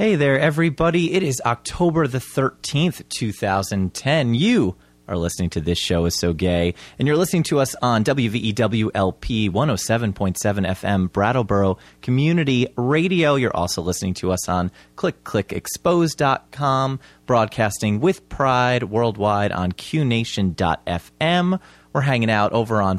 Hey there, everybody. It is October the 13th, 2010. You are listening to This Show Is So Gay, and you're listening to us on WVEW-LP 107.7 FM, Brattleboro Community Radio. You're also listening to us on clickclickexpose.com, broadcasting with pride worldwide on QNation.FM. We're hanging out over on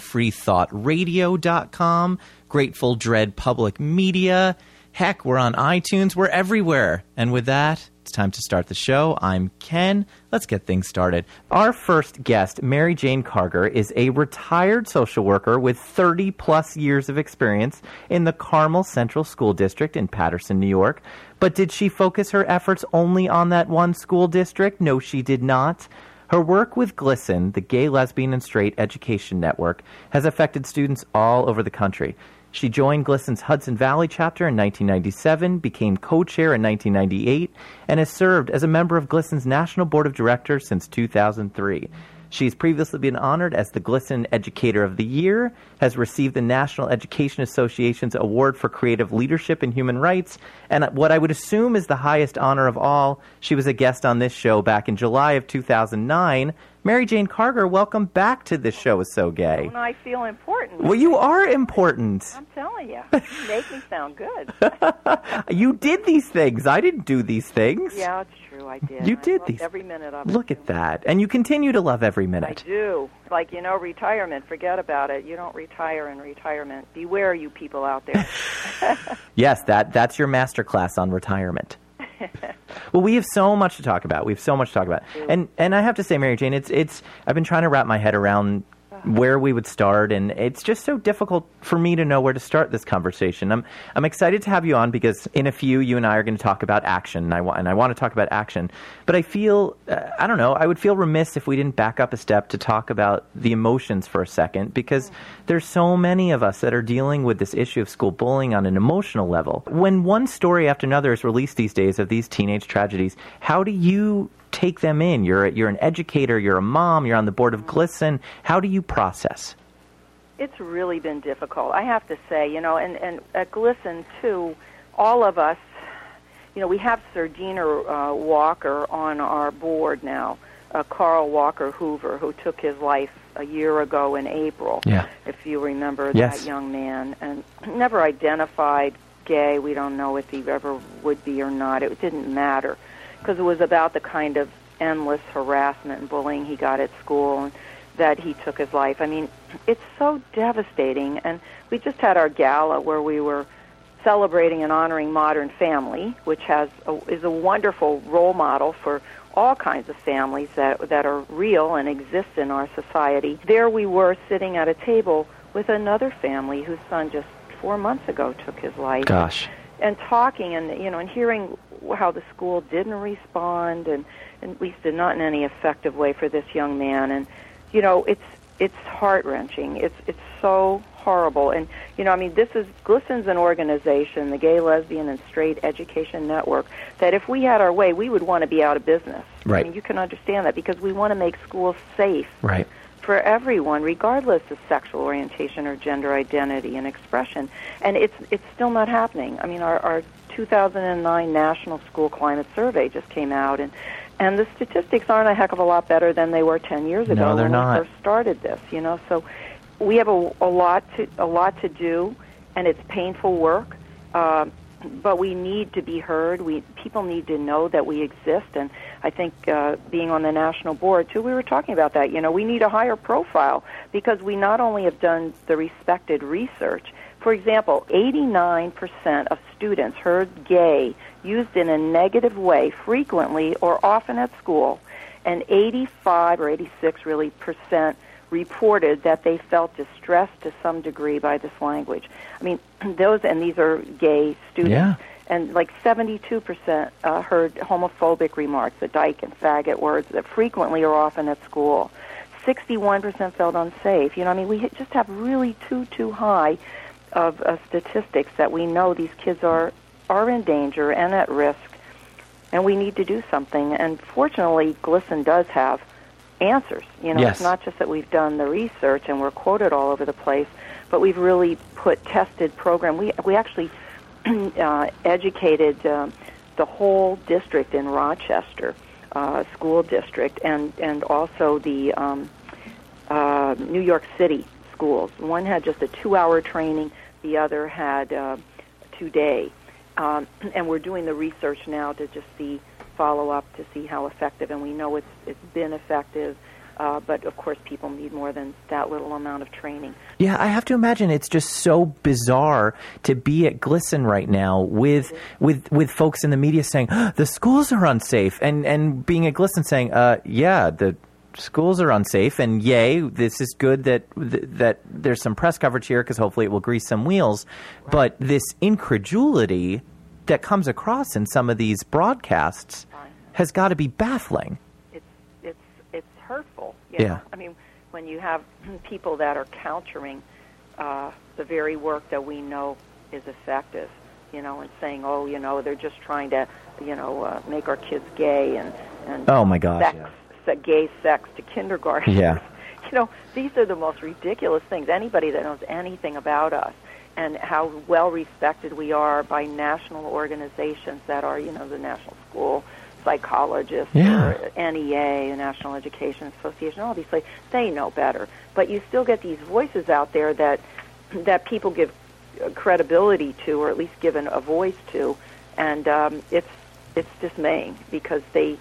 freethoughtradio.com, Grateful Dread Public Media. Heck, we're on iTunes. We're everywhere. And with that, it's time to start the show. I'm Ken. Let's get things started. Our first guest, Mary Jane Carger, is a retired social worker with 30-plus years of experience in the Carmel Central School District in Paterson, New York. But did she focus her efforts only on that one school district? No, she did not. Her work with GLSEN, the Gay, Lesbian, and Straight Education Network, has affected students all over the country. She joined GLSEN's Hudson Valley chapter in 1997, became co-chair in 1998, and has served as a member of GLSEN's National Board of Directors since 2003. She's previously been honored as the GLSEN Educator of the Year, has received the National Education Association's Award for Creative Leadership in Human Rights, and what I would assume is the highest honor of all, she was a guest on this show back in July of 2009. Mary Jane Carger, welcome back to This Show Is So Gay. And I feel important. Well, you are important. I'm telling you. You make me sound good. You did these things. I didn't do these things. Yeah, it's true. I did. You did these. Every minute of it. Look at that. And you continue to love every minute. I do. Like, retirement. Forget about it. You don't retire in retirement. Beware, you people out there. Yes, that's your master class on retirement. Well, we have so much to talk about. And I have to say, Mary Jane, it's I've been trying to wrap my head around where we would start, and it's just so difficult for me to know where to start this conversation. I'm excited to have you on because in a few, you and I are going to talk about action, and I want to talk about action. But I feel, I don't know, I would feel remiss if we didn't back up a step to talk about the emotions for a second, because there's so many of us that are dealing with this issue of school bullying on an emotional level. When one story after another is released these days of these teenage tragedies, how do you take them in? You're an educator, you're a mom, you're on the board of GLSEN. How do you process? It's really been difficult, I have to say, and at GLSEN, too, all of us, we have Sir Diener Walker on our board now, Carl Walker Hoover, who took his life a year ago in April, if you remember that young man, and never identified gay. We don't know if he ever would be or not. It didn't matter, because it was about the kind of endless harassment and bullying he got at school and that he took his life. I mean, it's so devastating. And we just had our gala where we were celebrating and honoring Modern Family, which is a wonderful role model for all kinds of families that are real and exist in our society. There we were sitting at a table with another family whose son just 4 months ago took his life. Gosh. And talking and hearing how the school didn't respond, and at least not in any effective way for this young man. And, it's heart-wrenching. It's so horrible. And, GLSEN's an organization, the Gay, Lesbian, and Straight Education Network, that if we had our way, we would want to be out of business. Right. I mean, you can understand that, because we want to make schools safe. Right. For everyone, regardless of sexual orientation or gender identity and expression. And it's still not happening. I mean, our 2009 National School Climate Survey just came out, and the statistics aren't a heck of a lot better than they were 10 years ago when we first started this. So we have a lot to do, and it's painful work. But we need to be heard. People need to know that we exist, and I think being on the national board, too, we were talking about that. We need a higher profile, because we not only have done the respected research. For example, 89% of students heard gay used in a negative way frequently or often at school, and 85 or 86 really percent reported that they felt distressed to some degree by this language. I mean, these are gay students. Yeah. And like 72% heard homophobic remarks, the dyke and faggot words that frequently or often at school. 61% felt unsafe. We just have really too high of statistics that we know these kids are in danger and at risk, and we need to do something. And fortunately, GLSEN does have answers. It's not just that we've done the research and we're quoted all over the place, but we've really put tested program. We actually educated the whole district in Rochester, school district, and also the New York City schools. One had just a 2-hour training. The other had 2-day. And we're doing the research now to just follow up to see how effective. And we know it's been effective. But, of course, people need more than that little amount of training. Yeah, I have to imagine it's just so bizarre to be at GLSEN right now with folks in the media saying, the schools are unsafe, and being at GLSEN saying, yeah, the schools are unsafe, and yay, this is good that there's some press coverage here because hopefully it will grease some wheels. Right. But this incredulity that comes across in some of these broadcasts has got to be baffling. Hurtful. Yeah. I mean, when you have people that are countering the very work that we know is effective, and saying, they're just trying to, make our kids gay and oh my gosh, gay sex to kindergarten. Yeah. These are the most ridiculous things. Anybody that knows anything about us and how well respected we are by national organizations that are, the National School Psychologists, or NEA, National Education Association, all these places, they know better. But you still get these voices out there that people give credibility to, or at least given a voice to, and it's dismaying because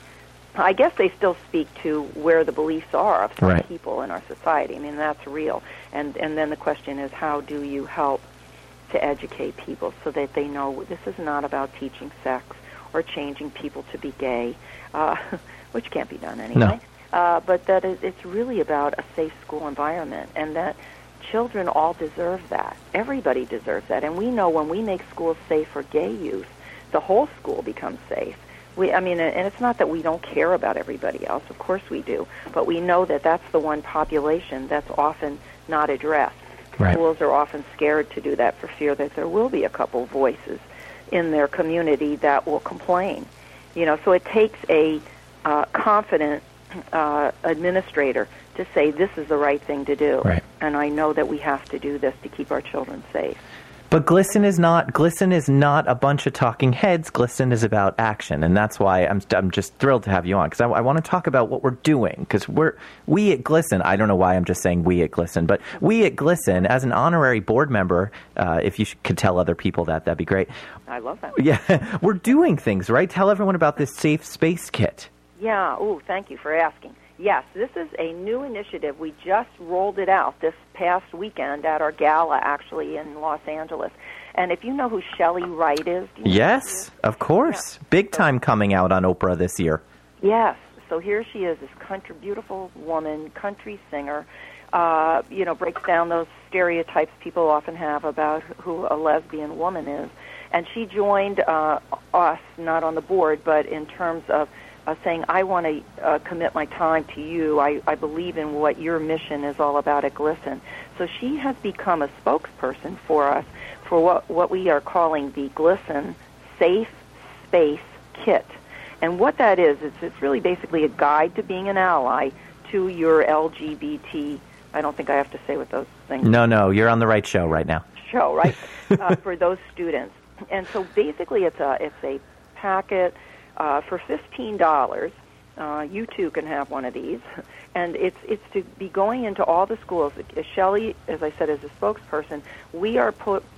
I guess they still speak to where the beliefs are of some people in our society. I mean, that's real. And then the question is, how do you help to educate people so that they know this is not about teaching sex or changing people to be gay, which can't be done anyway. No. But that it's really about a safe school environment, and that children all deserve that. Everybody deserves that. And we know when we make schools safe for gay youth, the whole school becomes safe. And it's not that we don't care about everybody else. Of course we do. But we know that that's the one population that's often not addressed. Right. Schools are often scared to do that for fear that there will be a couple voices in their community that will complain. So it takes a confident administrator to say this is the right thing to do. Right. And I know that we have to do this to keep our children safe. But GLSEN is not a bunch of talking heads. GLSEN is about action, and that's why I'm just thrilled to have you on, because I want to talk about what we're doing. Because we at GLSEN, I don't know why I'm just saying we at GLSEN, but we at GLSEN, as an honorary board member, if you could tell other people that'd be great. I love that. Yeah, we're doing things, right? Tell everyone about this Safe Space Kit. Yeah. Oh, thank you for asking. Yes, this is a new initiative. We just rolled it out this past weekend at our gala, actually, in Los Angeles. And if you know who Shelley Wright is... Do you know yes, of course. Yeah. Big time coming out on Oprah this year. Yes. So here she is, this beautiful woman, country singer, breaks down those stereotypes people often have about who a lesbian woman is. And she joined us, not on the board, but in terms of saying, I want to commit my time to you. I believe in what your mission is all about at GLSEN. So she has become a spokesperson for us for what we are calling the GLSEN Safe Space Kit. And what that is, it's really basically a guide to being an ally to your LGBT. I don't think I have to say what those things are. No, you're on the right show right now. For those students. And so basically it's a packet for $15. You too can have one of these. And it's to be going into all the schools. Shelley, as I said, is a spokesperson. We are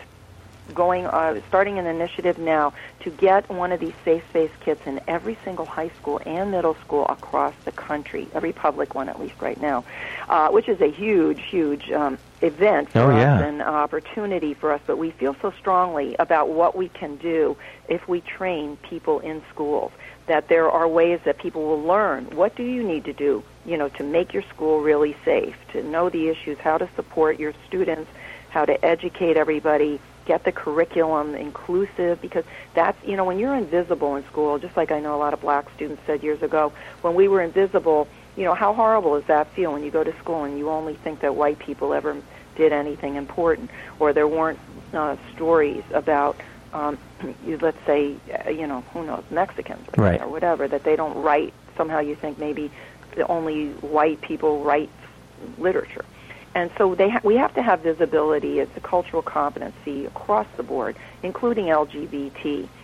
starting an initiative now to get one of these safe space kits in every single high school and middle school across the country, every public one at least right now, which is a huge event for us and opportunity for us. But we feel so strongly about what we can do if we train people in schools, that there are ways that people will learn. What do you need to do, to make your school really safe, to know the issues, how to support your students, how to educate everybody, get the curriculum inclusive, because that's, when you're invisible in school, just like I know a lot of black students said years ago, when we were invisible, how horrible does that feel when you go to school and you only think that white people ever did anything important, or there weren't stories about, let's say, who knows, Mexicans or whatever, that they don't write. Somehow you think maybe only white people write literature. And so we have to have visibility. It's a cultural competency across the board, including LGBT.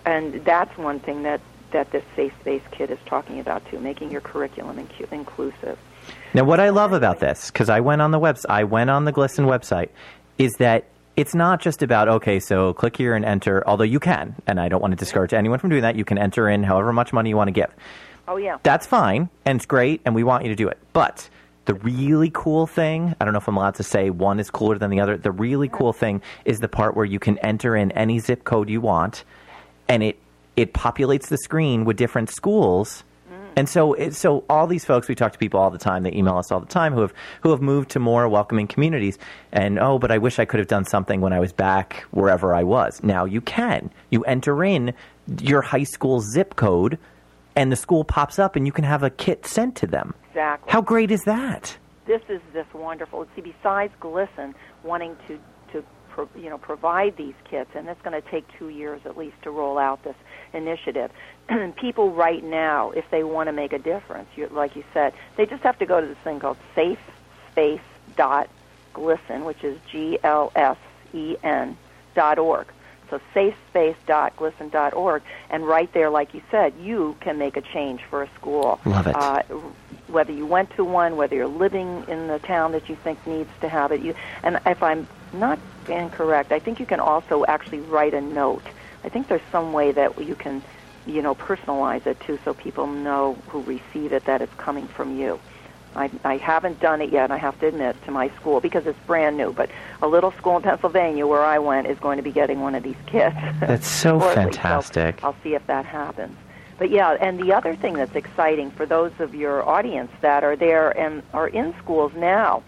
And that's one thing that this Safe Space Kit is talking about, too, making your curriculum inclusive. Now, what I love about this, because I went on the GLSEN website, is that it's not just about, okay, so click here and enter, although you can, and I don't want to discourage anyone from doing that. You can enter in however much money you want to give. Oh, yeah. That's fine, and it's great, and we want you to do it. But the really cool thing, I don't know if I'm allowed to say one is cooler than the other, the really cool thing is the part where you can enter in any zip code you want, and it populates the screen with different schools. And so all these folks, we talk to people all the time, they email us all the time, who have moved to more welcoming communities. And, but I wish I could have done something when I was back wherever I was. Now you can. You enter in your high school zip code, and the school pops up, and you can have a kit sent to them. Exactly. How great is that? This is just wonderful. See, besides GLSEN wanting to provide these kits, and it's going to take 2 years at least to roll out this initiative. People right now, if they want to make a difference, like you said, they just have to go to this thing called safespace.glisten, which is GLSEN.org. So safespace.glisten.org, and right there, like you said, you can make a change for a school. Love it. Whether you went to one, whether you're living in the town that you think needs to have it. And if I'm not incorrect, I think you can also actually write a note. I think there's some way that you can, personalize it too, so people know who receive it that it's coming from you. I haven't done it yet, I have to admit, to my school because it's brand new. But a little school in Pennsylvania where I went is going to be getting one of these kits. That's so fantastic. So I'll see if that happens. But yeah, and the other thing that's exciting for those of your audience that are there and are in schools now,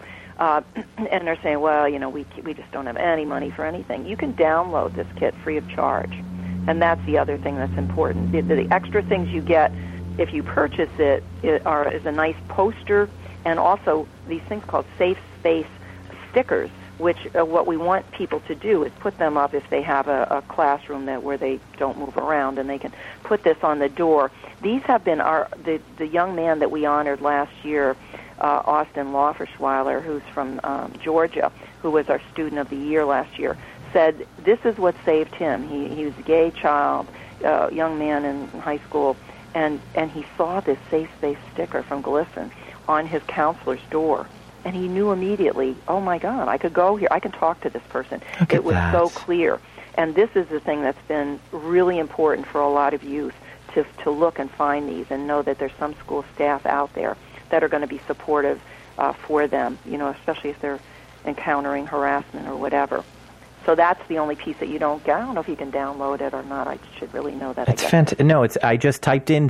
and they're saying, well, we just don't have any money for anything. You can download this kit free of charge. And that's the other thing that's important. The extra things you get if you purchase it is a nice poster, and also these things called Safe Space stickers, which what we want people to do is put them up if they have a classroom where they don't move around, and they can put this on the door. These have been the young man that we honored last year, Austin Lauferschweiler, who's from Georgia, who was our Student of the Year last year, said this is what saved him. He was a gay child, young man in high school, and he saw this Safe Space sticker from GLSEN on his counselor's door. And he knew immediately, oh, my God, I could go here. I can talk to this person. It was so clear. And this is the thing that's been really important for a lot of youth, to look and find these and know that there's some school staff out there that are going to be supportive for them, especially if they're encountering harassment or whatever. So that's the only piece that you don't get. I don't know if you can download it or not. I should really know that. It's fantastic. No, I just typed in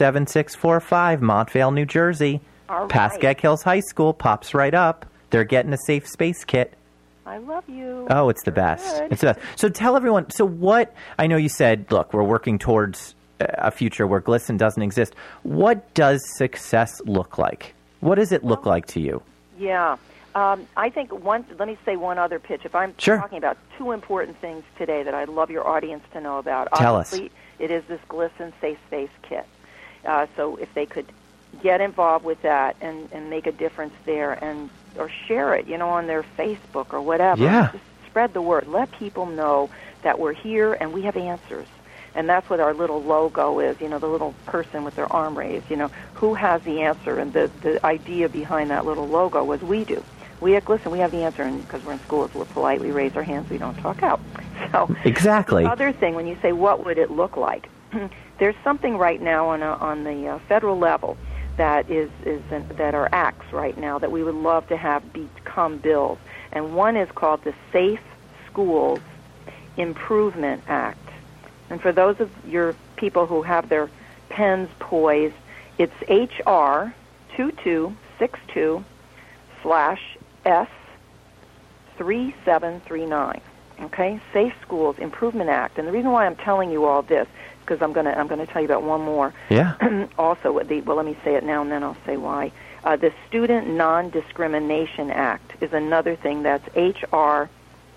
07645, Montvale, New Jersey. All Pascack right. Hills High School pops right up. They're getting a Safe Space kit. I love you. Oh, it's the best. Good. It's the best. So tell everyone, I know you said, look, we're working towards a future where GLSEN doesn't exist. What does success look like? What does it look like to you? Yeah. I think let me say one other pitch. If I'm talking about two important things today that I'd love your audience to know about. Obviously, it is this GLSEN Safe Space kit. So if they could get involved with that and make a difference there, or share it, on their Facebook or whatever. Yeah. Just spread the word. Let people know that we're here and we have answers. And that's what our little logo is, the little person with their arm raised, who has the answer. And the idea behind that little logo was we do. We at GLSEN, we have the answer, and because we're in schools, we'll politely raise our hands. We don't talk out. So exactly. The other thing, when you say what would it look like, there's something right now on the federal level that that are acts right now that we would love to have become bills, and one is called the Safe Schools Improvement Act. And for those of your people who have their pens poised, it's HR 2262/S3739. Okay, Safe Schools Improvement Act. And the reason why I'm telling you all this is because I'm going to tell you about one more. Yeah. Also, let me say it now, and then I'll say why. The Student Non-Discrimination Act is another thing. That's HR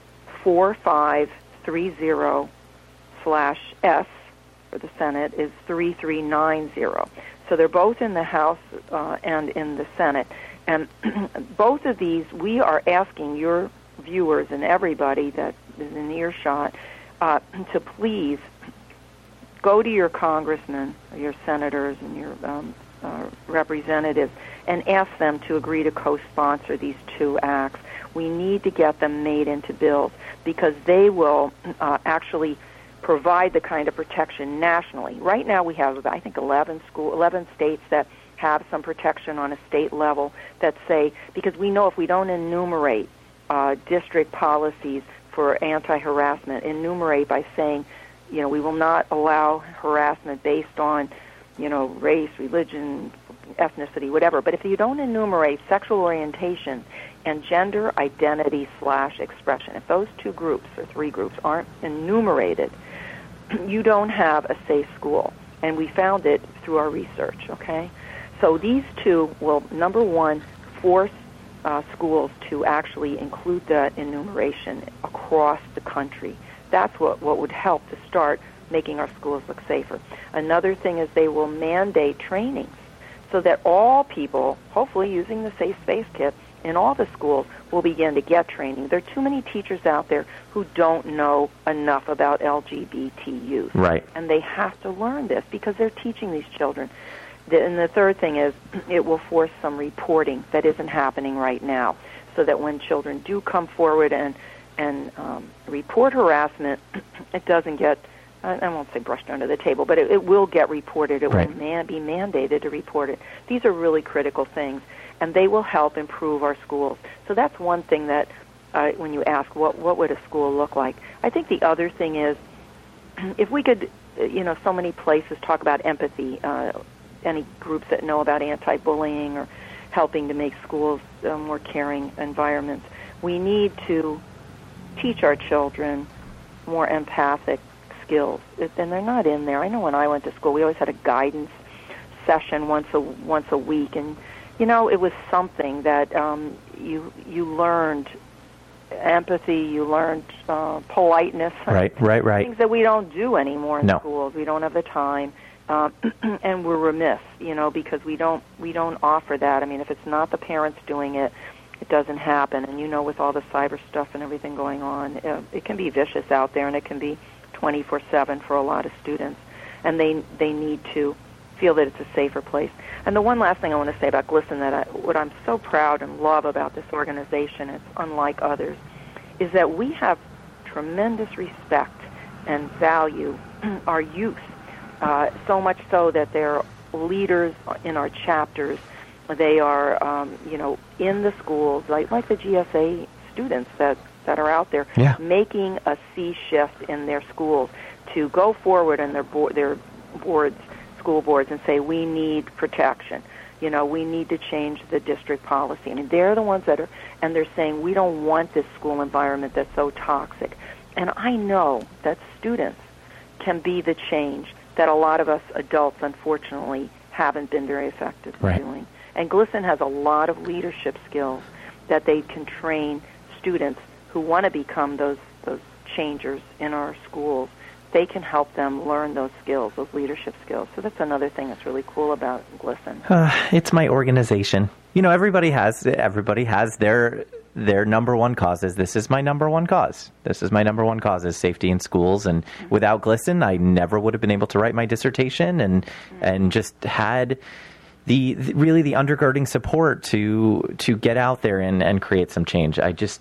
4530/S for the Senate is 3390. So they're both in the House and in the Senate. And both of these, we are asking your viewers and everybody that is in earshot to please go to your congressmen, your senators, and your representatives and ask them to agree to co-sponsor these two acts. We need to get them made into bills because they will actually provide the kind of protection nationally. Right now we have, I think, 11 states that have some protection on a state level that say, because we know if we don't enumerate district policies for anti-harassment, enumerate by saying, we will not allow harassment based on, race, religion, ethnicity, whatever. But if you don't enumerate sexual orientation and gender identity / expression, if those two groups or three groups aren't enumerated, you don't have a safe school. And we found it through our research, okay? So these two will, number one, force schools to actually include that enumeration across the country. That's what would help to start making our schools look safer. Another thing is they will mandate trainings so that all people, hopefully using the Safe Space Kit in all the schools, will begin to get training. There are too many teachers out there who don't know enough about LGBT youth. Right. And they have to learn this because they're teaching these children. And the third thing is it will force some reporting that isn't happening right now so that when children do come forward and report harassment, it doesn't get, I won't say brushed under the table, but it will get reported. It right. will be mandated to report it. These are really critical things, and they will help improve our schools. So that's one thing that when you ask what would a school look like, I think the other thing is if we could, so many places talk about empathy, any groups that know about anti-bullying or helping to make schools more caring environments, we need to teach our children more empathic skills. And they're not in there. I know when I went to school, we always had a guidance session once a week, and it was something that you learned empathy, you learned politeness. Right. Things that we don't do anymore in schools. We don't have the time. And we're remiss, because we don't offer that. I mean, if it's not the parents doing it, it doesn't happen. And with all the cyber stuff and everything going on, it can be vicious out there, and it can be 24/7 for a lot of students. And they need to feel that it's a safer place. And the one last thing I want to say about GLSEN, what I'm so proud and love about this organization, it's unlike others, is that we have tremendous respect and value our youth. So much so that they're leaders in our chapters. They are, in the schools, like the GSA students that are out there, making a sea shift in their schools to go forward in their school boards, and say, we need protection. We need to change the district policy. I mean, they're the ones that are, and they're saying, we don't want this school environment that's so toxic. And I know that students can be the change that a lot of us adults, unfortunately, haven't been very effective in doing. And GLSEN has a lot of leadership skills that they can train students who want to become those changers in our schools. They can help them learn those skills, those leadership skills. So that's another thing that's really cool about GLSEN. It's my organization. Everybody has their number one causes. This is my number one cause. This is my number one cause is safety in schools. And without GLSEN, I never would have been able to write my dissertation and just had the undergirding support to get out there and create some change.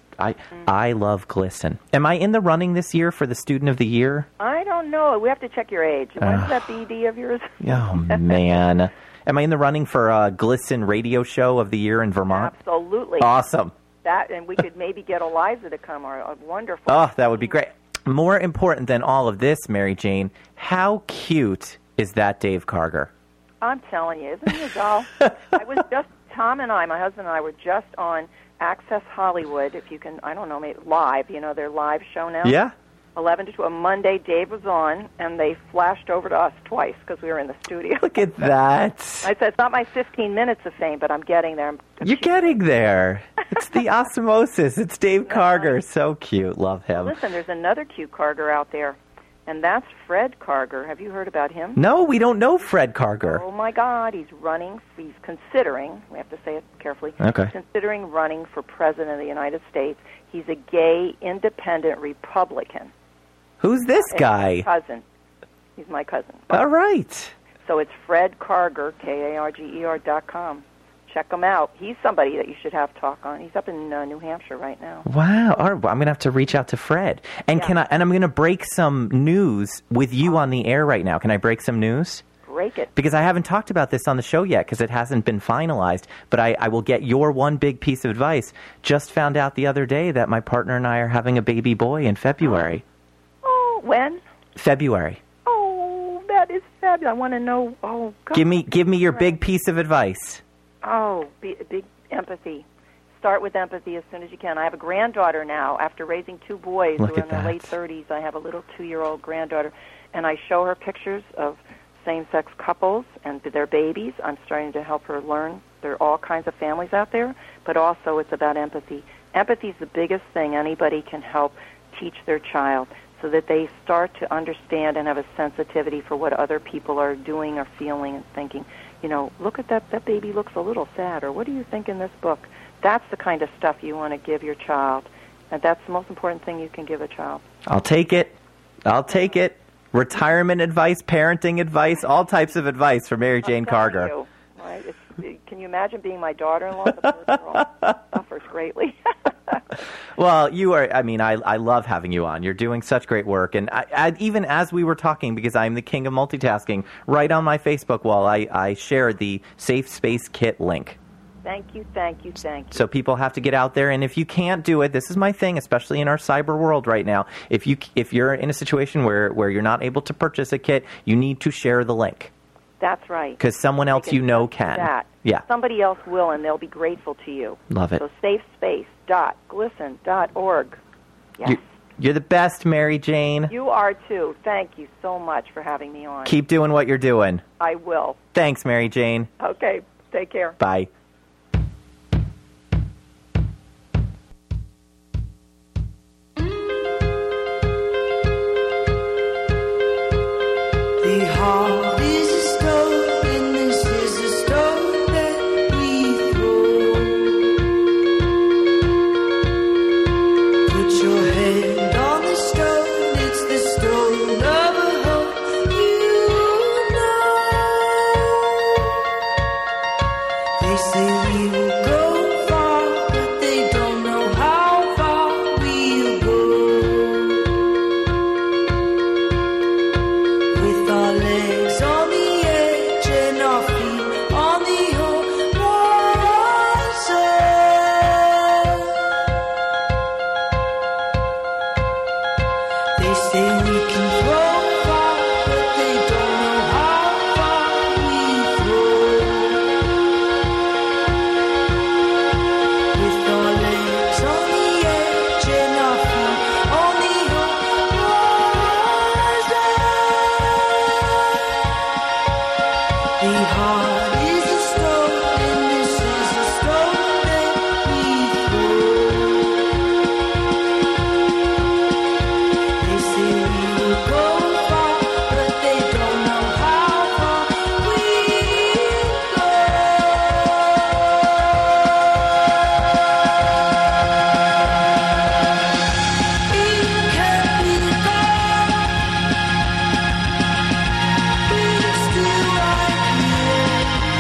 I love GLSEN. Am I in the running this year for the Student of the Year? I don't know. We have to check your age. When's that BD of yours? Oh, man. Am I in the running for a GLSEN radio show of the year in Vermont? Absolutely. Awesome. That, and we could maybe get Eliza to come, or wonderful. Oh, that would be great. More important than all of this, Mary Jane, how cute is that Dave Karger? I'm telling you, isn't he a doll? Tom and I, my husband and I, were just on Access Hollywood, if you can, I don't know, maybe live, their live show now. Yeah. 11 to 12. Monday, Dave was on, and they flashed over to us twice because we were in the studio. Look at that. I said, it's not my 15 minutes of fame, but I'm getting there. You're getting there. It's the osmosis. It's Dave Karger. So cute. Love him. Listen, there's another cute Karger out there, and that's Fred Karger. Have you heard about him? No, we don't know Fred Karger. Oh, my God. He's considering, we have to say it carefully, considering running for president of the United States. He's a gay, independent Republican. Who's this guy? Cousin. He's my cousin. All right. So it's Fred Karger, Karger.com. Check him out. He's somebody that you should have talk on. He's up in New Hampshire right now. Wow. All right. Well, I'm going to have to reach out to Fred. And I'm going to break some news with you on the air right now. Can I break some news? Break it. Because I haven't talked about this on the show yet because it hasn't been finalized. But I will get your one big piece of advice. Just found out the other day that my partner and I are having a baby boy in February. Oh, when? February. Oh, that is fabulous. I want to know. Oh, God. Give me your big piece of advice. Oh, big empathy. Start with empathy as soon as you can. I have a granddaughter now. After raising two boys who are in their late 30s, I have a little 2-year-old granddaughter, and I show her pictures of same-sex couples and their babies. I'm starting to help her learn. There are all kinds of families out there, but also it's about empathy. Empathy is the biggest thing anybody can help teach their child so that they start to understand and have a sensitivity for what other people are doing or feeling and thinking. You know, look at that baby looks a little sad, or what do you think in this book? That's the kind of stuff you want to give your child, and that's the most important thing you can give a child. I'll take it. Retirement advice, parenting advice, all types of advice from Mary Jane Karger. You, right? Can you imagine being my daughter-in-law? The poor girl suffers greatly. Well, you are, I love having you on. You're doing such great work. And I, even as we were talking, because I'm the king of multitasking, right on my Facebook wall, I shared the Safe Space Kit link. Thank you. So people have to get out there, and if you can't do it, this is my thing, especially in our cyber world right now. If you're in a situation where you're not able to purchase a kit, you need to share the link. That's right. Because someone else can. That. Yeah. Somebody else will, and they'll be grateful to you. Love it. So safespace.glisten.org. Yes. You're the best, Mary Jane. You are too. Thank you so much for having me on. Keep doing what you're doing. I will. Thanks, Mary Jane. Okay. Take care. Bye. The heart is a stone, and this is a stone that we throw. Put your hand on the stone, it's the stone of a hope. You know, they say we will go far, but they don't know how far we'll go. With our legs on the edge and our feet on the horizon, they say we can throw far, but they don't know how far we throw. With our legs on the edge and our feet on the horizon. The heart is a stone, and this is a stone that we throw. They say we will go far, but they don't know how far we'll go. It can be gone. We're still right here.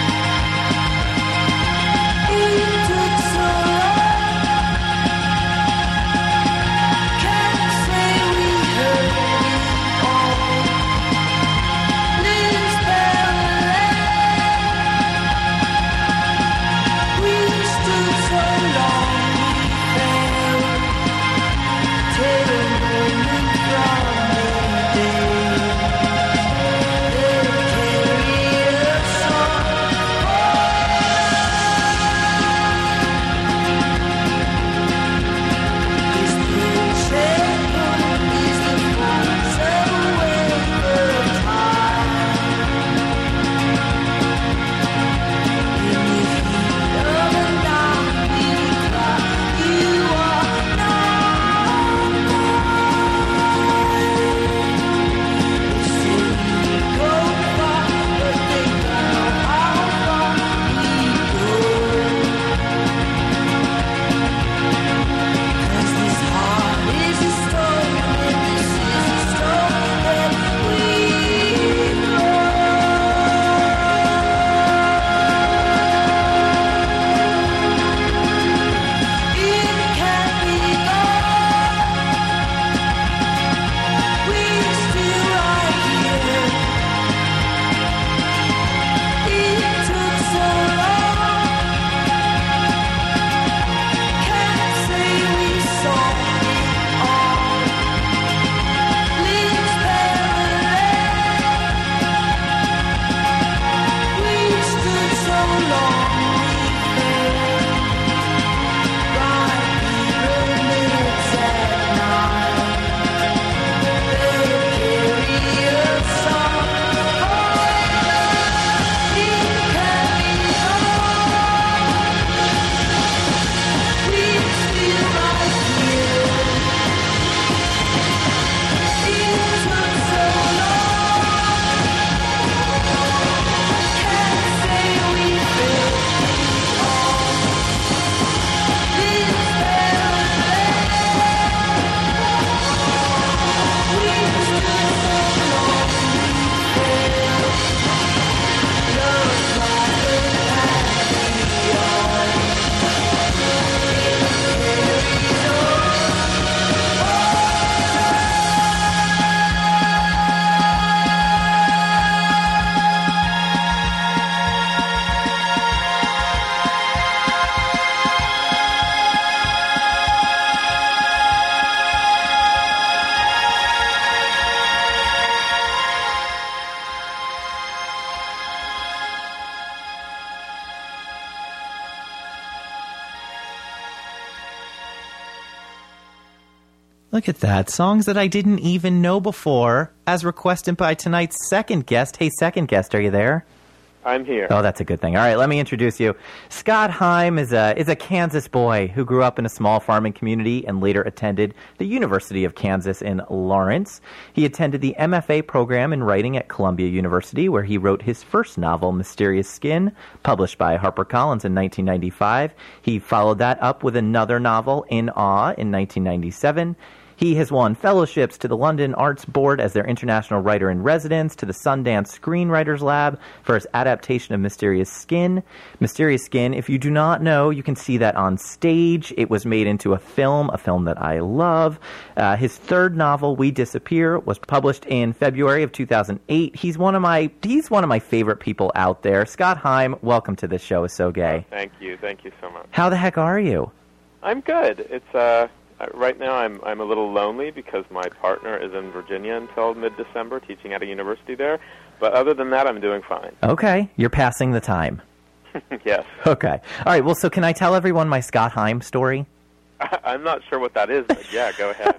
Look at that. Songs that I didn't even know before, as requested by tonight's second guest. Hey, second guest, are you there? I'm here. Oh, that's a good thing. All right, let me introduce you. Scott Heim is a Kansas boy who grew up in a small farming community and later attended the University of Kansas in Lawrence. He attended the MFA program in writing at Columbia University, where he wrote his first novel, Mysterious Skin, published by HarperCollins in 1995. He followed that up with another novel, In Awe, in 1997. He has won fellowships to the London Arts Board as their international writer-in-residence, to the Sundance Screenwriters Lab for his adaptation of Mysterious Skin. Mysterious Skin, if you do not know, you can see that on stage. It was made into a film that I love. His third novel, We Disappear, was published in February of 2008. He's one of my favorite people out there. Scott Heim, welcome to this show. It's so gay. Thank you so much. How the heck are you? I'm good. It's right now I'm a little lonely because my partner is in Virginia until mid-December teaching at a university there. But other than that, I'm doing fine. Okay. You're passing the time. Yes. Okay. All right. Well, so can I tell everyone my Scott Heim story? I'm not sure what that is, but yeah, go ahead.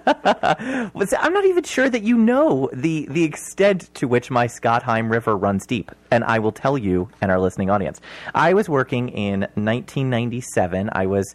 I'm not even sure that you know the extent to which my Scott Heim River runs deep, and I will tell you and our listening audience. I was working in 1997. I was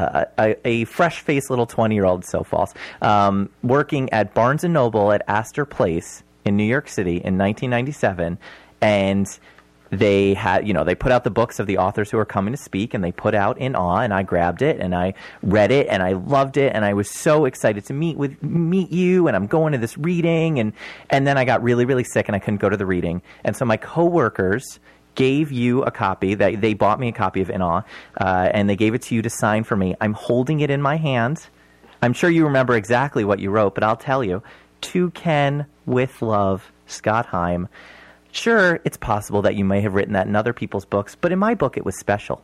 a fresh-faced little 20-year-old, so false, working at Barnes & Noble at Astor Place in New York City in 1997, and they had, they put out the books of the authors who were coming to speak, and they put out In Awe, and I grabbed it, and I read it, and I loved it, and I was so excited to meet you, and I'm going to this reading, and then I got really, really sick, and I couldn't go to the reading. And so my coworkers gave you a copy, they bought me a copy of In Awe, and they gave it to you to sign for me. I'm holding it in my hand. I'm sure you remember exactly what you wrote, but I'll tell you. To Ken, with love, Scott Heim. Sure, it's possible that you may have written that in other people's books, but in my book it was special.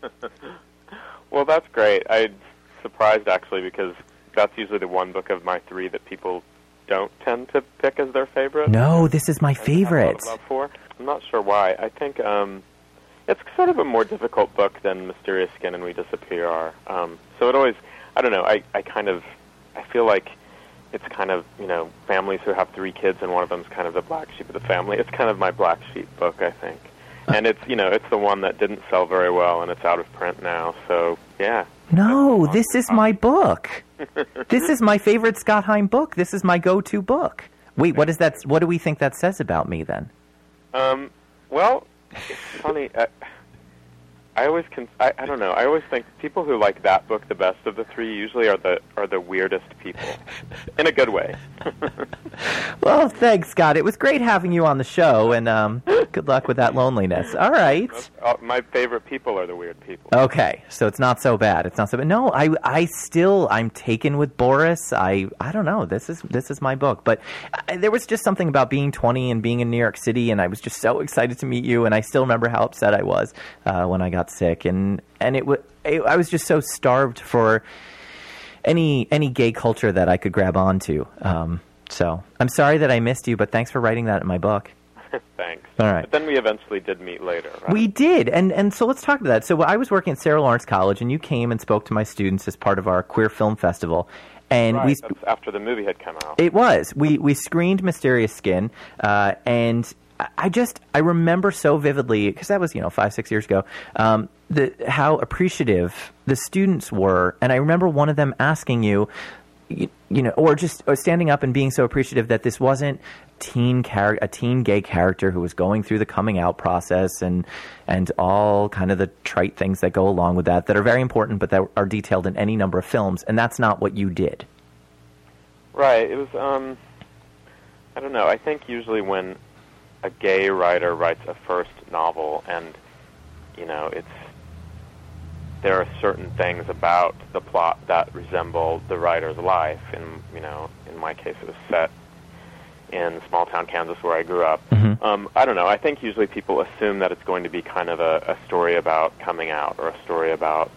Well, that's great. I'm surprised, actually, because that's usually the one book of my three that people don't tend to pick as their favorite. No, this is my favorite. Love for. I'm not sure why. I think it's sort of a more difficult book than Mysterious Skin and We Disappear are. So it always, I don't know, I feel like it's kind of, families who have three kids and one of them's kind of the black sheep of the family. It's kind of my black sheep book, I think. And it's, it's the one that didn't sell very well, and it's out of print now, so, yeah. No, this is my book. This is my favorite Scott Heim book. This is my go-to book. Wait, what is that? What do we think that says about me, then? Well, it's funny. I don't know. I always think people who like that book the best of the three usually are the weirdest people, in a good way. Well, thanks, Scott. It was great having you on the show, and good luck with that loneliness. All right. My favorite people are the weird people. Okay, so it's not so bad. It's not so bad. No, I'm taken with Boris. I don't know. This is my book, but there was just something about being 20 and being in New York City, and I was just so excited to meet you, and I still remember how upset I was when I got sick, and I was just so starved for any gay culture that I could grab onto. So I'm sorry that I missed you, but thanks for writing that in my book. Thanks. All right. But then we eventually did meet later, right? We did, and so let's talk about that. So I was working at Sarah Lawrence College, and you came and spoke to my students as part of our queer film festival. And right, that's after the movie had come out. It was. We screened Mysterious Skin, and I remember so vividly, because that was 5-6 years ago, how appreciative the students were, and I remember one of them asking you, or standing up and being so appreciative that this wasn't a teen gay character who was going through the coming out process and all kind of the trite things that go along with that are very important, but that are detailed in any number of films, and that's not what you did. Right. It was, I don't know, I think usually when a gay writer writes a first novel and, there are certain things about the plot that resemble the writer's life. And, in my case, it was set in small-town Kansas where I grew up. Mm-hmm. I don't know. I think usually people assume that it's going to be kind of a story about coming out or a story about,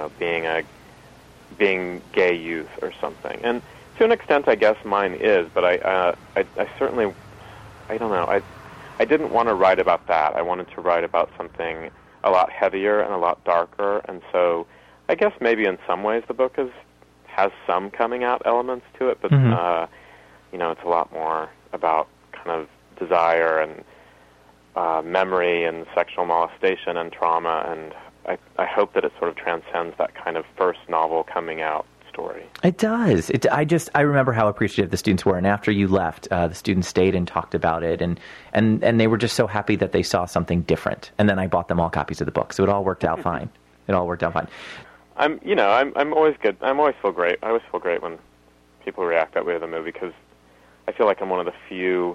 being gay youth or something. And to an extent, I guess mine is, but I certainly, I don't know. I didn't want to write about that. I wanted to write about something a lot heavier and a lot darker, and so I guess maybe in some ways the book is has some coming out elements to it, but you know, it's a lot more about kind of desire and memory and sexual molestation and trauma, and I hope that it sort of transcends that kind of first novel coming out story. It does. I remember how appreciative the students were, and after you left, the students stayed and talked about it, and they were just so happy that they saw something different. And then I bought them all copies of the book, so it all worked out fine. It all worked out fine. I'm always good. I always feel great when people react that way to the movie, because I feel like I'm one of the few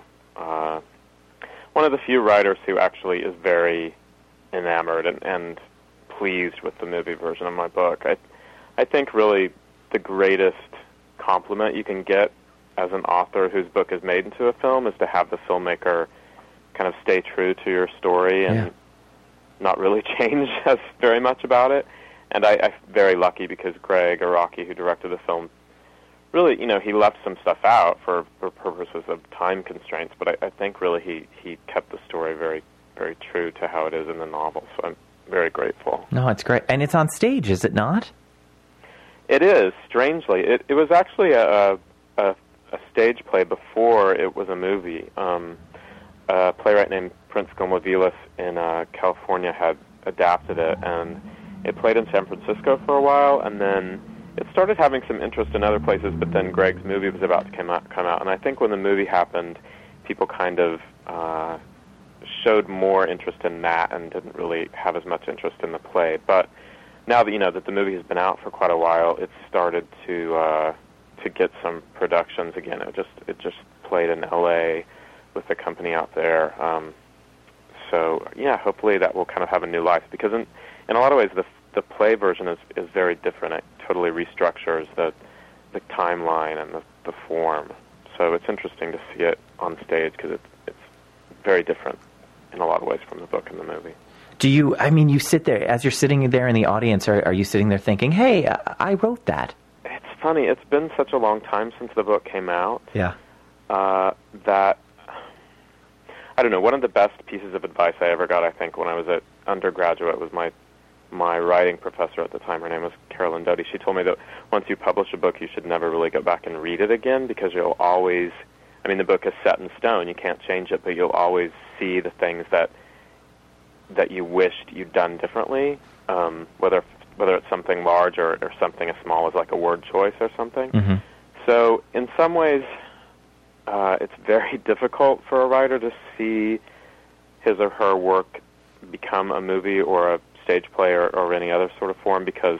writers who actually is very enamored and pleased with the movie version of my book. I think really the greatest compliment you can get as an author whose book is made into a film is to have the filmmaker kind of stay true to your story and not really change us very much about it. And I'm very lucky because Greg Araki, who directed the film, really, you know, he left some stuff out for purposes of time constraints, but I think really he kept the story very, very true to how it is in the novel. So I'm very grateful. No, it's great. And it's on stage, is it not? It is, strangely. It was actually a stage play before it was a movie. A playwright named Prince Gomlavilas in California had adapted it, and it played in San Francisco for a while, and then it started having some interest in other places, but then Greg's movie was about to come out, and I think when the movie happened, people kind of showed more interest in that and didn't really have as much interest in the play. But now that, you know, that the movie has been out for quite a while, it's started to get some productions again. It just played in L.A. with the company out there. So yeah, hopefully that will kind of have a new life, because in a lot of ways the play version is very different. It totally restructures the timeline and the form. So it's interesting to see it on stage because it's very different in a lot of ways from the book and the movie. Do you, I mean, you sit there, as you're sitting there in the audience, are you sitting there thinking, hey, I wrote that? It's funny. It's been such a long time since the book came out. Yeah. That, I don't know, one of the best pieces of advice I ever got, I think, when I was at undergraduate was my writing professor at the time. Her name was Carolyn Doty. She told me that once you publish a book, you should never really go back and read it again, because you'll always, I mean, the book is set in stone. You can't change it, but you'll always see the things that you wished you'd done differently, whether it's something large or something as small as like a word choice or something. Mm-hmm. So in some ways, it's very difficult for a writer to see his or her work become a movie or a stage play or any other sort of form, because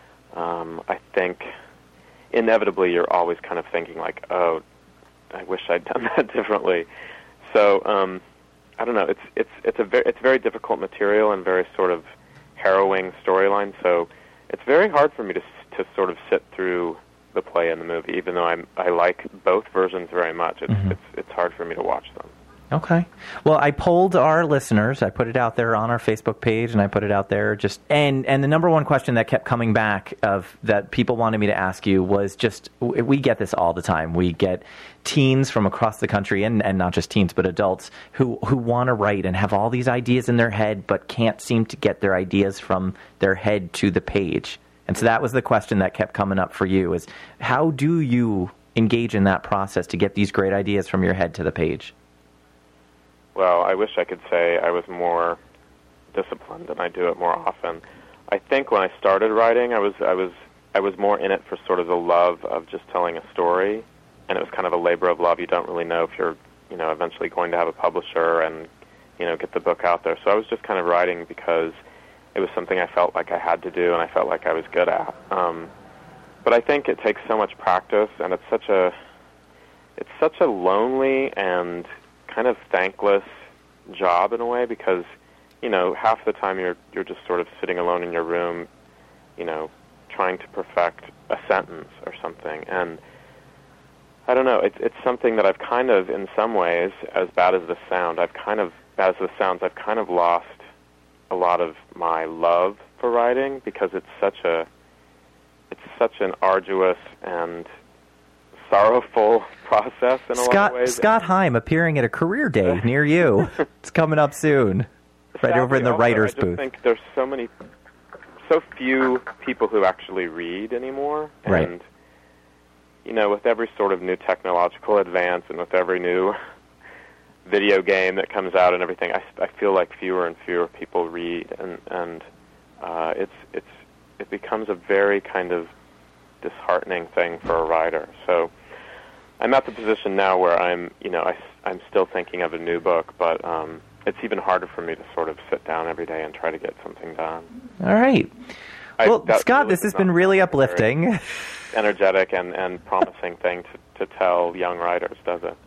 I think inevitably you're always kind of thinking like, oh, I wish I'd done that differently. So I don't know. It's very difficult material and very sort of harrowing storyline. So it's very hard for me to sort of sit through the play and the movie, even though I like both versions very much. It's hard for me to watch them. Okay. Well, I polled our listeners. I put it out there on our Facebook page, and I put it out there and the number one question that kept coming back that people wanted me to ask you was just, we get this all the time. We get teens from across the country, and not just teens, but adults who want to write and have all these ideas in their head, but can't seem to get their ideas from their head to the page. And so that was the question that kept coming up for you, is how do you engage in that process to get these great ideas from your head to the page? Well, I wish I could say I was more disciplined and I do it more often. I think when I started writing, I was more in it for sort of the love of just telling a story, and it was kind of a labor of love. You don't really know if you're, you know, eventually going to have a publisher and, you know, get the book out there. So I was just kind of writing because it was something I felt like I had to do and I felt like I was good at. But I think it takes so much practice, and it's such a lonely and kind of thankless job in a way, because, you know, half the time you're just sort of sitting alone in your room, you know, trying to perfect a sentence or something. And I don't know, it's something that I've kind of, in some ways, as bad as this sounds, I've kind of lost a lot of my love for writing, because it's such an arduous and sorrowful process in a lot of ways. Scott Heim appearing at a career day near you. It's coming up soon. Right over in the writer's booth. I just think there's so few people who actually read anymore. And right. with every sort of new technological advance and with every new video game that comes out and everything, I feel like fewer and fewer people read, and it becomes a very kind of disheartening thing for a writer. So I'm at the position now where I'm still thinking of a new book, but it's even harder for me to sort of sit down every day and try to get something done. All right. Well, Scott, this has been really uplifting. Energetic and promising thing to tell young writers, does it?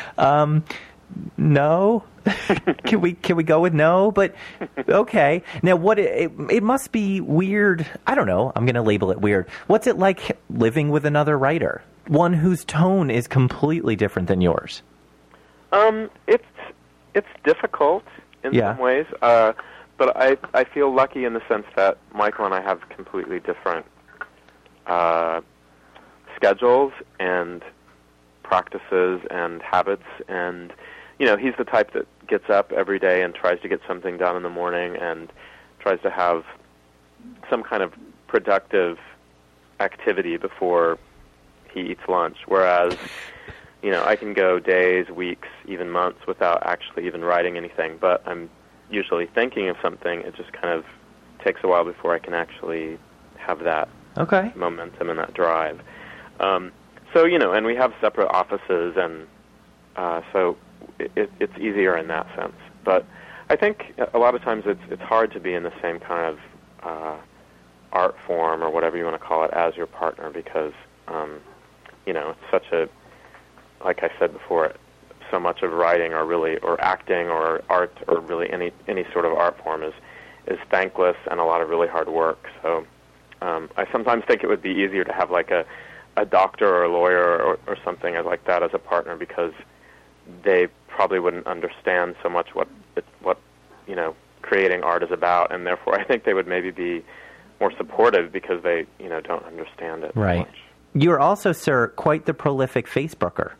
No. Can we go with no? But okay. Now, what it must be weird. I don't know. I'm going to label it weird. What's it like living with another writer, one whose tone is completely different than yours? It's difficult in some ways, but I feel lucky in the sense that Michael and I have completely different schedules and practices and habits, and he's the type that gets up every day and tries to get something done in the morning and tries to have some kind of productive activity before he eats lunch, whereas I can go days, weeks, even months without actually even writing anything, but I'm usually thinking of something. It just kind of takes a while before I can actually have that momentum and that drive. So, and we have separate offices, and so it's easier in that sense. But I think a lot of times it's hard to be in the same kind of art form or whatever you want to call it as your partner, because, it's such a, like I said before, so much of writing or acting or art or really any sort of art form is thankless and a lot of really hard work. So I sometimes think it would be easier to have like a doctor or a lawyer or something like that as a partner, because they probably wouldn't understand so much what creating art is about, and therefore I think they would maybe be more supportive because they don't understand it. Right. So much. You're also, sir, quite the prolific Facebooker.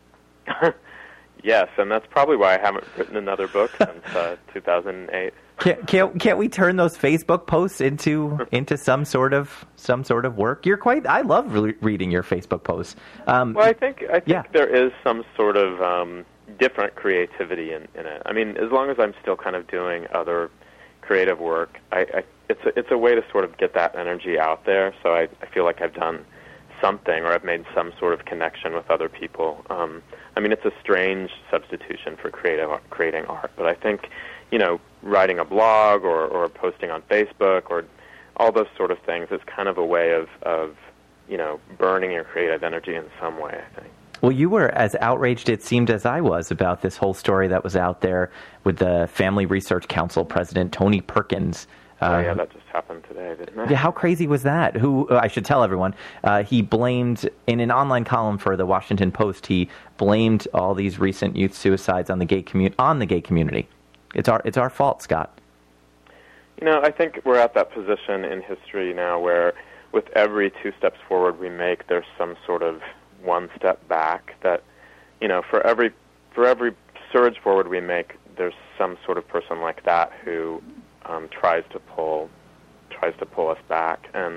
Yes, and that's probably why I haven't written another book since 2008. Can't we turn those Facebook posts into some sort of work? I love reading your Facebook posts. Well, I think there is some sort of different creativity in it. I mean, as long as I'm still kind of doing other creative work, it's a way to sort of get that energy out there. So I feel like I've done something, or I've made some sort of connection with other people. I mean, it's a strange substitution for creating art, but I think, writing a blog or posting on Facebook or all those sort of things is kind of a way of burning your creative energy in some way, I think. Well, you were as outraged, it seemed, as I was about this whole story that was out there with the Family Research Council president, Tony Perkins. Yeah, that just happened today, didn't it? Yeah, how crazy was that? I should tell everyone, he blamed, in an online column for the Washington Post, he blamed all these recent youth suicides on the gay community. It's our fault, Scott. I think we're at that position in history now where with every 2 steps forward we make, there's some sort of 1 step back. That, for every surge forward we make, there's some sort of person like that who tries to pull us back, and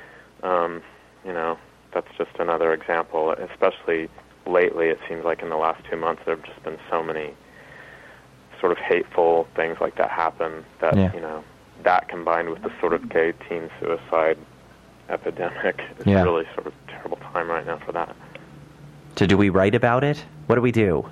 that's just another example. Especially lately, it seems like in the last 2 months there have just been so many sort of hateful things like that happen. That that combined with the sort of gay teen suicide epidemic is really sort of a terrible time right now for that. So, do we write about it? What do we do?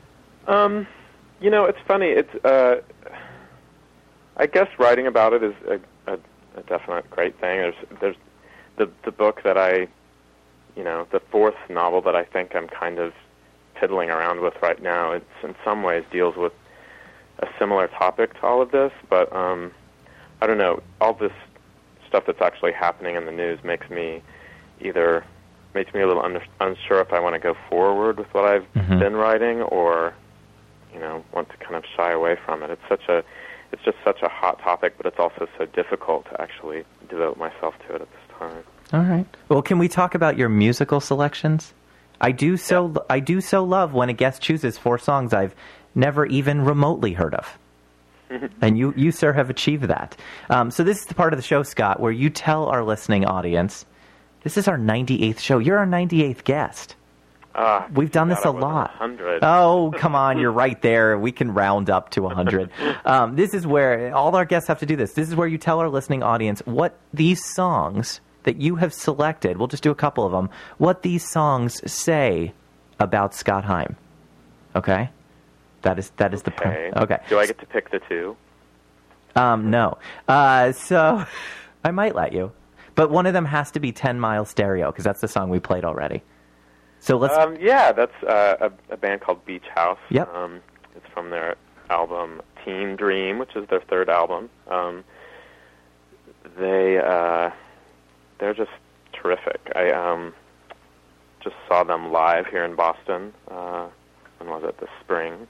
It's funny. It's I guess writing about it is a definite great thing. There's the book that the 4th novel that I think I'm kind of piddling around with right now. It's in some ways deals with a similar topic to all of this, but I don't know. All this stuff that's actually happening in the news makes me a little unsure if I want to go forward with what I've been writing, or want to kind of shy away from it. It's just such a hot topic, but it's also so difficult to actually devote myself to it at this time. All right. Well, can we talk about your musical selections? I do so love when a guest chooses 4 songs I've never even remotely heard of. And you, sir, have achieved that. So this is the part of the show, Scott, where you tell our listening audience This is our 98th show. You're our 98th guest. We've done this a lot. 100. Oh, come on. You're right there. We can round up to 100. This is where all our guests have to do this. This is where you tell our listening audience what these songs that you have selected, we'll just do a couple of them, what these songs say about Scott Heim. Okay? That is the point. Okay. Do I get to pick the two? No. So I might let you. But one of them has to be 10 Mile Stereo, because that's the song we played already. So let's... yeah, that's a band called Beach House. Yep. It's from their album Teen Dream, which is their third album. They're just terrific. I just saw them live here in Boston. When was it? This spring.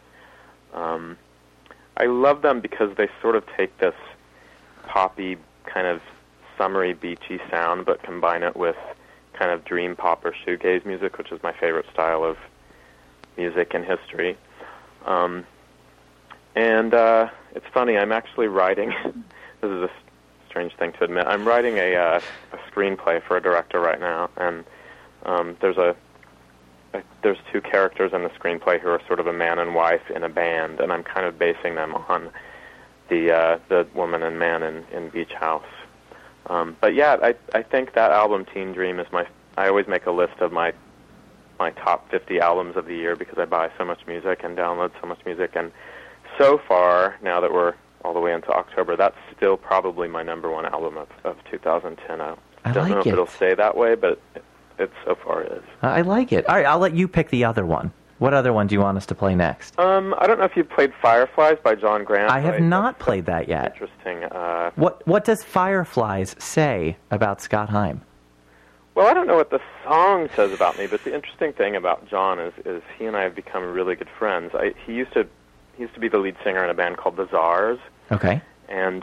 I love them because they sort of take this poppy, kind of summery, beachy sound, but combine it with kind of dream pop or shoegaze music, which is my favorite style of music in history. And it's funny, I'm actually writing, this is a strange thing to admit, I'm writing a screenplay for a director right now, and there's two characters in the screenplay who are sort of a man and wife in a band, and I'm kind of basing them on the woman and man in Beach House. But yeah, I think that album, Teen Dream, is I always make a list of my top 50 albums of the year because I buy so much music and download so much music, and so far, now that we're all the way into October, that's still probably my number one album of 2010. I don't know if it'll stay that way, but it so far is. I like it. All right, I'll let you pick the other one. What other one do you want us to play next? I don't know if you've played Fireflies by John Grant. I have not played that yet. Interesting. What does Fireflies say about Scott Heim? Well, I don't know what the song says about me, but the interesting thing about John is he and I have become really good friends. He used to be the lead singer in a band called the Czars. Okay. And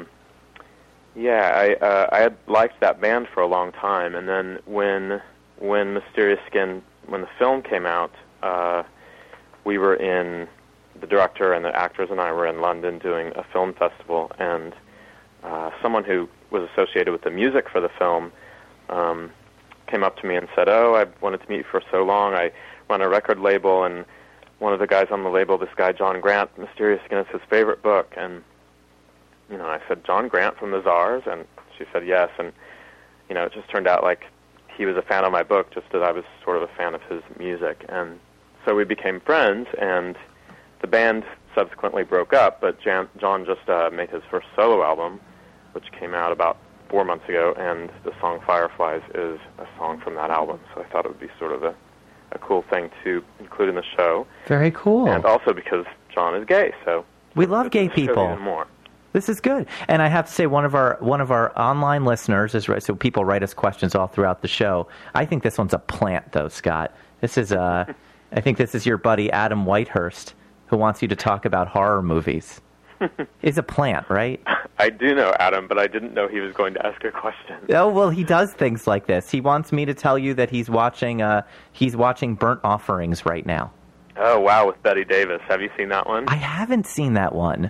I had liked that band for a long time, and then when Mysterious Skin, when the film came out, the director and the actors and I were in London doing a film festival, and someone who was associated with the music for the film came up to me and said, I've wanted to meet you for so long. I run a record label, and one of the guys on the label, this guy John Grant, Mysterious Skin is his favorite book. And I said, John Grant from the Czars? And she said yes, and it just turned out like he was a fan of my book just as I was sort of a fan of his music. And so we became friends, and the band subsequently broke up, but John just made his first solo album, which came out about 4 months ago, and the song Fireflies is a song from that album, so I thought it would be sort of a cool thing to include in the show. Very cool. And also because John is gay, so... We love gay people. Even more. This is good. And I have to say, one of our online listeners is right. So people write us questions all throughout the show. I think this one's a plant, though, Scott. This is I think this is your buddy Adam Whitehurst, who wants you to talk about horror movies. It's a plant, right? I do know Adam, but I didn't know he was going to ask a question. Oh well, he does things like this. He wants me to tell you that he's watching Burnt Offerings right now. Oh wow, with Bette Davis. Have you seen that one? I haven't seen that one.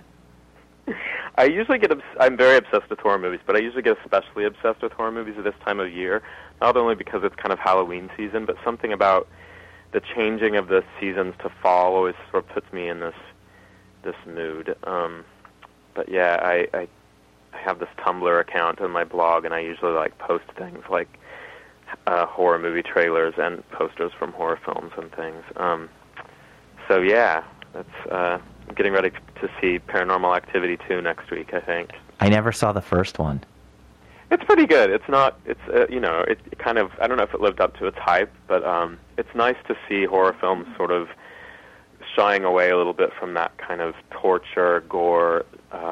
I usually I'm very obsessed with horror movies, but I usually get especially obsessed with horror movies at this time of year, not only because it's kind of Halloween season, but something about the changing of the seasons to fall always sort of puts me in this mood. But yeah, I have this Tumblr account on my blog, and I usually post things like horror movie trailers and posters from horror films and things. So yeah, that's... I'm getting ready to see Paranormal Activity 2 next week, I think. I never saw the first one. It's pretty good. It's not, it kind of, I don't know if it lived up to its hype, but it's nice to see horror films sort of shying away a little bit from that kind of torture, gore,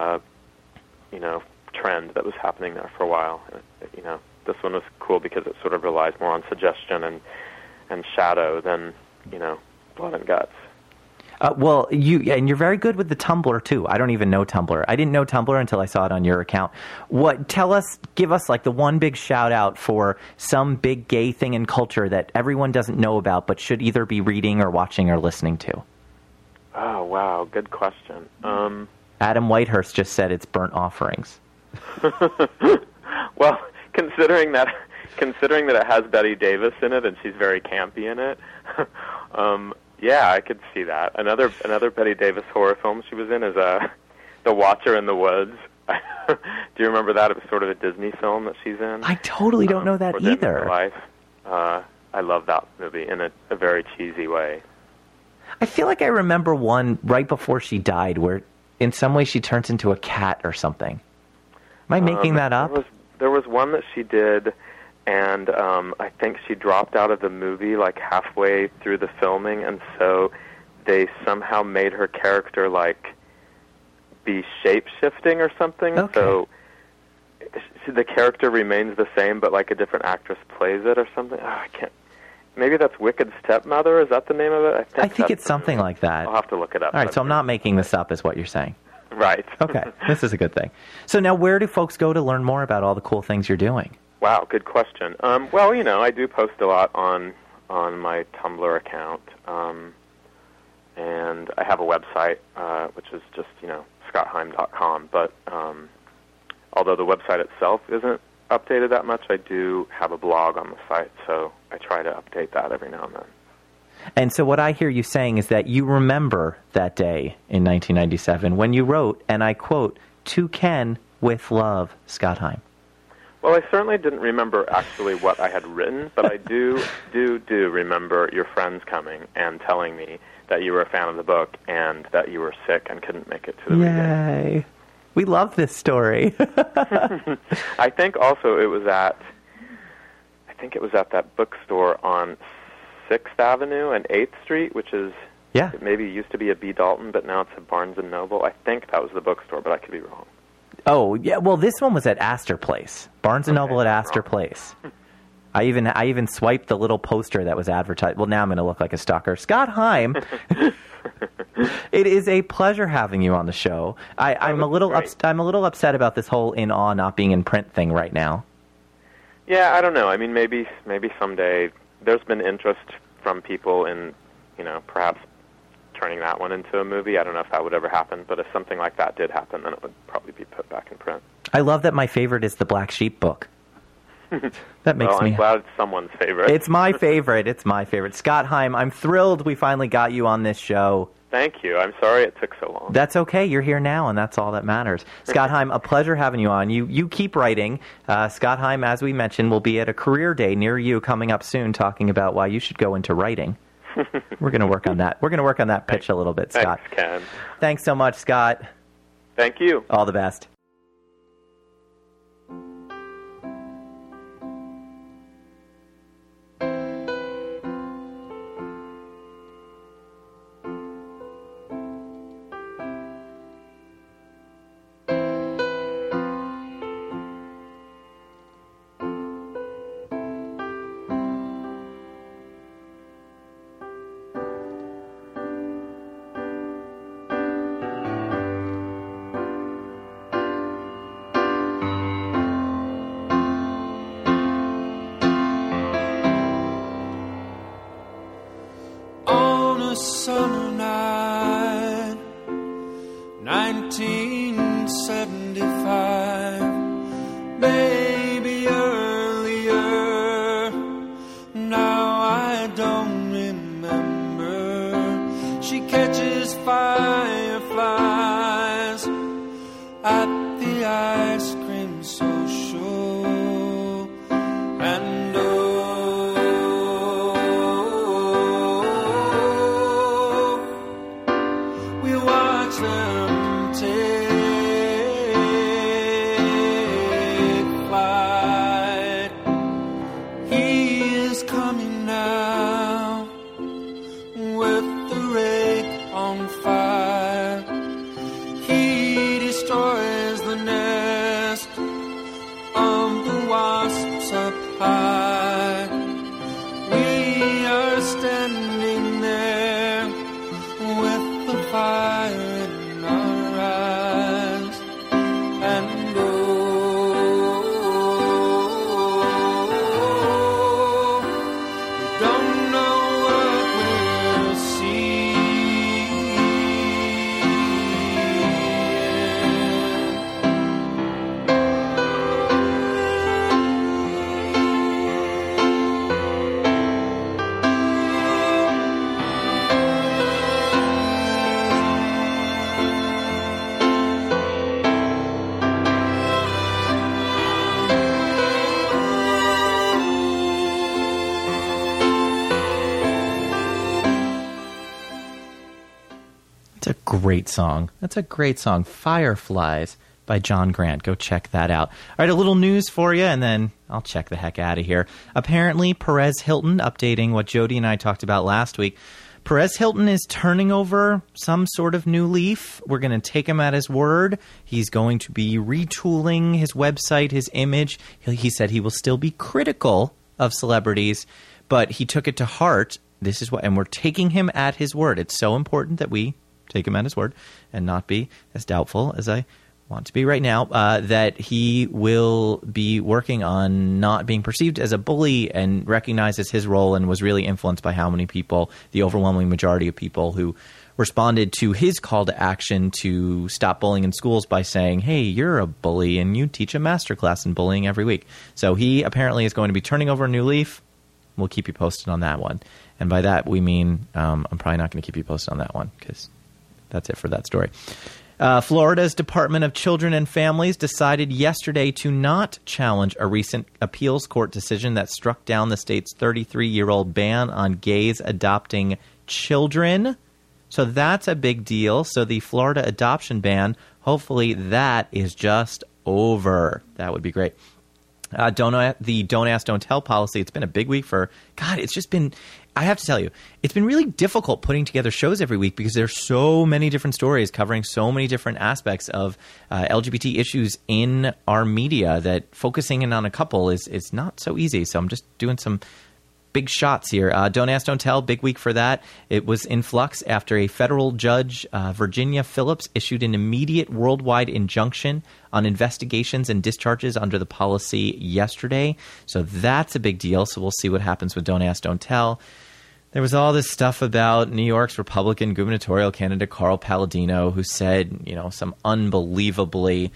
trend that was happening there for a while. This one was cool because it sort of relies more on suggestion and shadow than, blood and guts. Well, you're very good with the Tumblr too. I don't even know Tumblr. I didn't know Tumblr until I saw it on your account. Give us the one big shout out for some big gay thing in culture that everyone doesn't know about, but should either be reading or watching or listening to. Oh wow, good question. Adam Whitehurst just said it's Burnt Offerings. Well, considering that considering that it has Betty Davis in it and she's very campy in it. Yeah, I could see that. Another Betty Davis horror film she was in is The Watcher in the Woods. Do you remember that? It was sort of a Disney film that she's in. I totally don't know that either. Life. I love that movie in a very cheesy way. I feel like I remember one right before she died where in some way she turns into a cat or something. Am I making that up? There was one that she did, and I think she dropped out of the movie like halfway through the filming, and so they somehow made her character like be shape-shifting or something. Okay. So the character remains the same, but like a different actress plays it or something. Oh, I can't. Maybe that's Wicked Stepmother. Is that the name of it? I think it's something like that. I'll have to look it up. All right, so I'm not making this up, is what you're saying. Right. Okay, this is a good thing. So now where do folks go to learn more about all the cool things you're doing? Wow, good question. Well, I do post a lot on my Tumblr account, and I have a website, which is just, scottheim.com. But although the website itself isn't updated that much, I do have a blog on the site, so I try to update that every now and then. And so what I hear you saying is that you remember that day in 1997 when you wrote, and I quote, "To Ken with love, Scott Heim." Well, I certainly didn't remember actually what I had written, but I do remember your friends coming and telling me that you were a fan of the book and that you were sick and couldn't make it to the reading. Yay. We love this story. I think also it was at that bookstore on 6th Avenue and 8th Street, which is it maybe used to be a B. Dalton, but now it's a Barnes & Noble. I think that was the bookstore, but I could be wrong. Oh, yeah, well, this one was at Astor Place. Barnes & Noble at Astor Place. I even swiped the little poster that was advertised. Well, now I'm going to look like a stalker. Scott Heim. It is a pleasure having you on the show. I'm a little upset about this whole In Awe not being in print thing right now. Yeah, I don't know. I mean, maybe someday. There's been interest from people in, perhaps turning that one into a movie. I don't know if that would ever happen, but if something like that did happen, then it would probably be put back in print. I love that my favorite is the Black Sheep book. That makes I'm glad it's someone's favorite. It's my favorite. It's my favorite. Scott Heim, I'm thrilled we finally got you on this show. Thank you. I'm sorry it took so long. That's okay. You're here now, and that's all that matters. Scott Heim, a pleasure having you on. You keep writing. Scott Heim, as we mentioned, will be at a career day near you coming up soon talking about why you should go into writing. We're going to work on that. We're going to work on that pitch a little bit, Scott. Thanks, Ken. Thanks so much, Scott. Thank you. All the best. Summer night, 1975, maybe earlier. Now I don't remember. She catches fireflies at the ice cream social, and great song. That's a great song. Fireflies by John Grant. Go check that out. All right, a little news for you, and then I'll check the heck out of here. Apparently, Perez Hilton, updating what Jody and I talked about last week, Perez Hilton is turning over some sort of new leaf. We're going to take him at his word. He's going to be retooling his website, his image. He said he will still be critical of celebrities, but he took it to heart. This is what, and we're taking him at his word. It's so important that we take him at his word and not be as doubtful as I want to be right now, that he will be working on not being perceived as a bully and recognizes his role and was really influenced by how many people, the overwhelming majority of people who responded to his call to action to stop bullying in schools by saying, hey, you're a bully and you teach a masterclass in bullying every week. So he apparently is going to be turning over a new leaf. We'll keep you posted on that one. And by that, we mean I'm probably not going to keep you posted on that one because that's it for that story. Florida's Department of Children and Families decided yesterday to not challenge a recent appeals court decision that struck down the state's 33-year-old ban on gays adopting children. So that's a big deal. So the Florida adoption ban, hopefully that is just over. That would be great. The Don't Ask, Don't Tell policy. It's been a big week for, God, it's just been, I have to tell you, it's been really difficult putting together shows every week because there's so many different stories covering so many different aspects of LGBT issues in our media that focusing in on a couple is not so easy. So I'm just doing some big shots here. Don't Ask, Don't Tell, big week for that. It was in flux after a federal judge, Virginia Phillips, issued an immediate worldwide injunction on investigations and discharges under the policy yesterday. So that's a big deal. So we'll see what happens with Don't Ask, Don't Tell. There was all this stuff about New York's Republican gubernatorial candidate Carl Palladino, who said, some unbelievably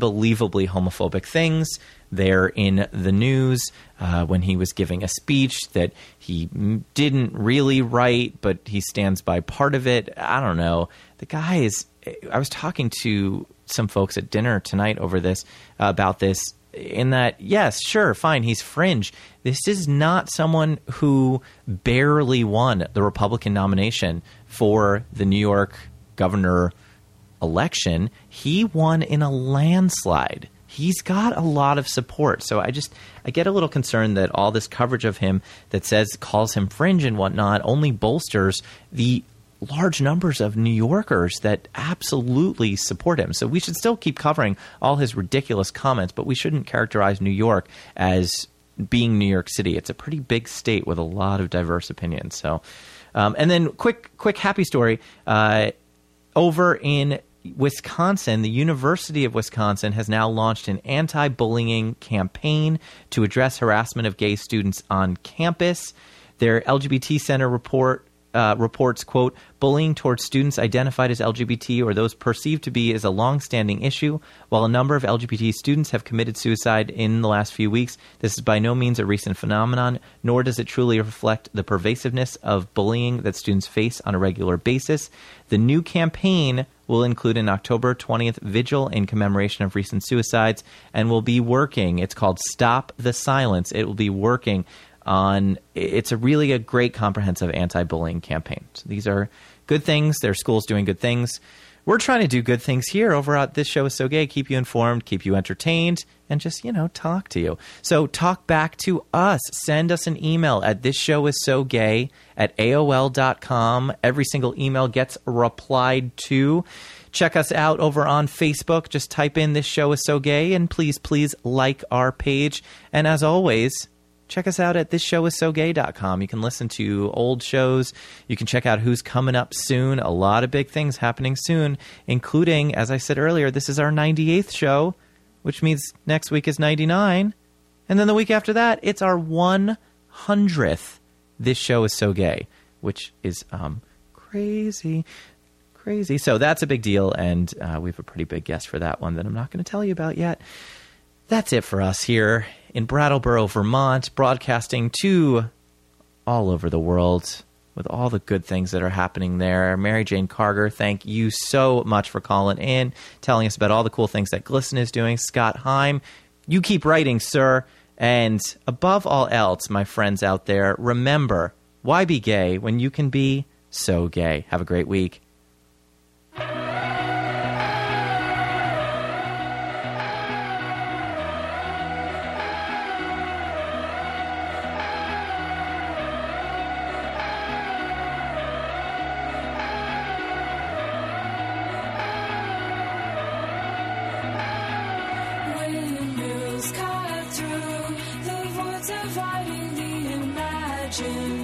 homophobic things there in the news when he was giving a speech that he didn't really write, but he stands by part of it. I don't know. The guy is – I was talking to some folks at dinner tonight over this about this, in that, yes, sure, fine, he's fringe. This is not someone who barely won the Republican nomination for the New York governor election. He won in a landslide. He's got a lot of support. So I get a little concerned that all this coverage of him that calls him fringe and whatnot only bolsters the large numbers of New Yorkers that absolutely support him. So we should still keep covering all his ridiculous comments, but we shouldn't characterize New York as being New York City. It's a pretty big state with a lot of diverse opinions. So, and then quick happy story. Over in Wisconsin, the University of Wisconsin has now launched an anti-bullying campaign to address harassment of gay students on campus. Their LGBT Center reports, quote, bullying towards students identified as LGBT or those perceived to be is a long-standing issue. While a number of LGBT students have committed suicide in the last few weeks, this is by no means a recent phenomenon, nor does it truly reflect the pervasiveness of bullying that students face on a regular basis. The new campaign will include an October 20th vigil in commemoration of recent suicides and will be working. It's called Stop the Silence. It will be working on, it's a great comprehensive anti-bullying campaign. So these are good things. Their schools doing good things. We're trying to do good things here over at This Show Is So Gay, keep you informed, keep you entertained, and just, talk to you. So talk back to us. Send us an email at thisshowissogay@aol.com. Every single email gets replied to. Check us out over on Facebook. Just type in This Show Is So Gay, and please like our page. And as always, check us out at thisshowissogay.com. You can listen to old shows. You can check out who's coming up soon. A lot of big things happening soon, including, as I said earlier, this is our 98th show, which means next week is 99. And then the week after that, it's our 100th This Show Is So Gay, which is crazy. So that's a big deal, and we have a pretty big guest for that one that I'm not going to tell you about yet. That's it for us here in Brattleboro, Vermont, broadcasting to all over the world with all the good things that are happening there. Mary Jane Carger, thank you so much for calling in, telling us about all the cool things that GLSEN is doing. Scott Heim, you keep writing, sir. And above all else, my friends out there, remember, why be gay when you can be so gay? Have a great week. watching